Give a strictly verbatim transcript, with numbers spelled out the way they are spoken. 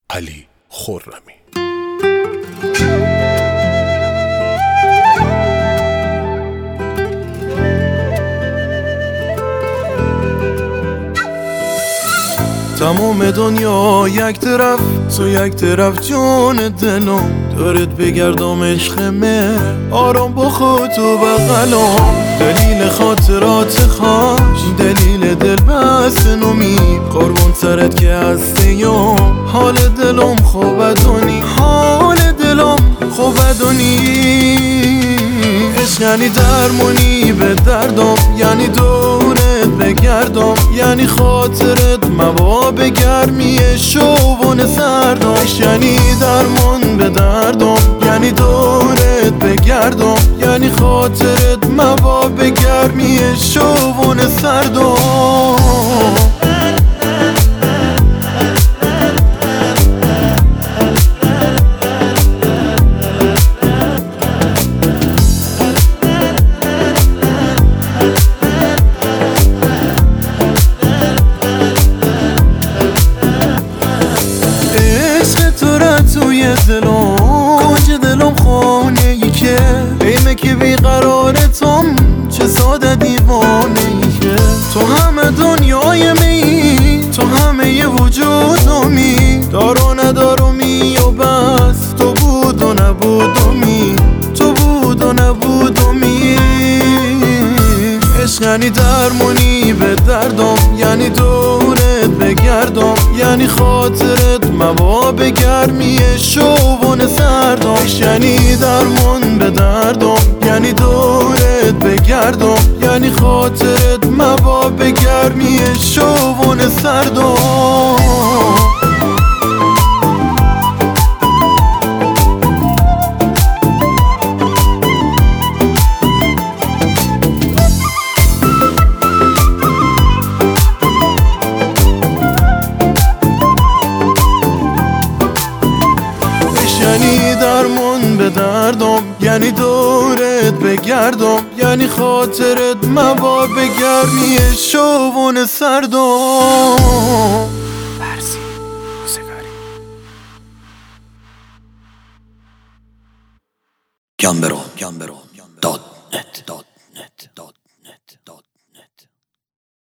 علی خرمی. تمام دنیا یک طرف، تو یک طرف جان دلم، دارت بگردم عشقمه آرام با خود و بغلم. دلیل خاطرات خاش، دلیل دل بست نمی قربون سرت که هستیم. حال دلم خوب دونی، حال دلم خوب دونی. عشق یعنی درمونی به دردم، یعنی دورت بگردم، یعنی خاطرت موا به گرمی شوون سردم. عشق یعنی درمون به دردم، یعنی دورت بگردم، یعنی خاطرت موا به گرمی شوون سردم. توی دلم کنج دلم خانه ای که ایمه که بیقرارتم، چه ساده دیوانه ای که تو همه دنیای می، تو همه ی وجودمی، دار و ندارمی و بس تو بود و نبودمی، تو بود و نبودمی. عشق یعنی درمونی به دردم، یعنی دورت بگردم، یعنی خاطرت موا به گرمی شوون سردم. عشق یعنی درمون به دردم، یعنی دورت بگردم، یعنی خاطرت موا به گرمی شوون سردم. یعنی درمون به دردم، یعنی دورت بگردم، یعنی خاطرت موا به گرمی شوون سردم. برسی موسیقاری گمبرو گمبرو داد نت